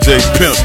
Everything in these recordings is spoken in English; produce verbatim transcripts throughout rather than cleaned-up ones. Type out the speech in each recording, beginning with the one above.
J Pimp.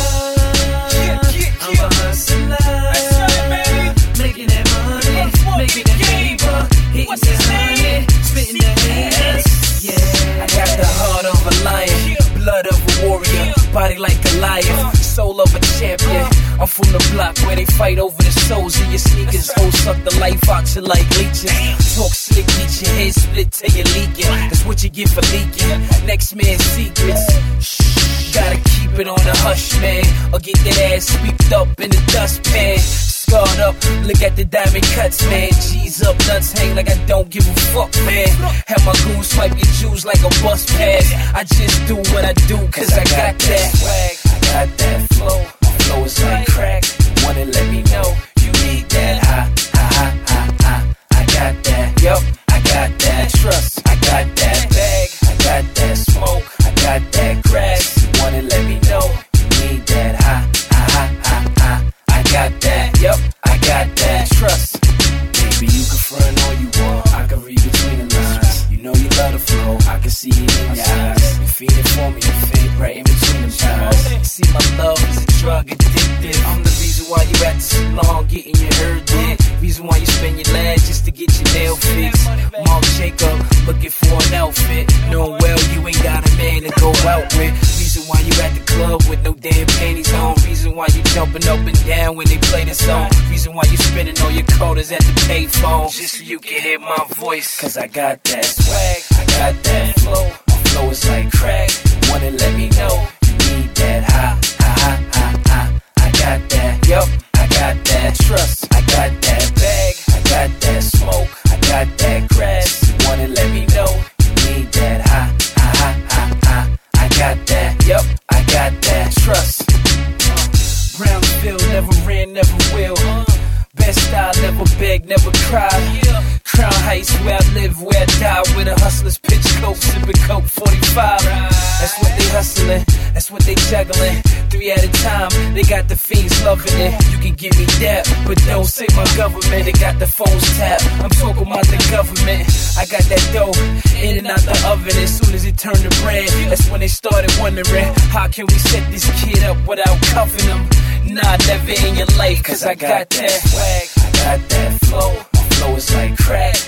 Body like a lion, soul of a champion. I'm from the block where they fight over the souls of your sneakers. Hoes suck the life out you like leeches. Talk slick, get your head split till you're leaking. That's what you get for leaking. Next man's secrets. Shh, gotta keep it on the hush, man, or get that ass swept up in the dustpan. Scarred up, look at the diamond cuts, man. G's up, nuts hang like I don't give a fuck, man. Have my goons swipe your jewels like a bus pass. I just do what I do, cause I got that swag. I got that flow, my flow is like crack. You wanna let me know, you need that ha, ha, ha, ha, ha. I got that, yup, I got that trust. I got that bag, I got that smoke, I got that grass. You wanna let me know, you need that ha, ha, ha, ha, ha. I got that, yup, I got that trust. Baby, you can front all you want, I can read between the lines. You know you love the flow, I can see it in your eyes. You feeling for me, you fit right in between the times. See, my love is a drug addictive. I'm the reason why you at the salon getting your hair did. Reason why you spend your last just to get your nail fixed. Mom Jacob looking for an outfit, knowing well you ain't got a man to go out with. Reason why you at the club with no damn panties on. Reason why you jumping up and down when they play the song. Reason why you spending all your quotas at the payphone, just so you can hear my voice. Cause I got that swag, I got that flow. My flow is like crack. You wanna let me know, you need that ha, ha, ha, ha, ha. I got that, yup, I got that trust. I got that bag, I got that smoke, I got that grass. You wanna let me know, you need that ha, ha, ha, ha, ha. I got that, yup, I got that trust. Brownsville, never ran, never will. Best style, never beg, never cry. Crown Heights, where I live, where I die. Where the hustlers pitch coke, sipping coke forty-five. That's what they hustling, that's what they juggling. Three at a time, they got the fiends loving it. You can give me that, but don't say my government. They got the phones tapped, I'm talking about the government. I got that dough, in and out the oven. As soon as it turned to bread, that's when they started wondering, how can we set this kid up without cuffing him? Nah, never in your life, cause I got that swag, I got that flow. My flow is like crack.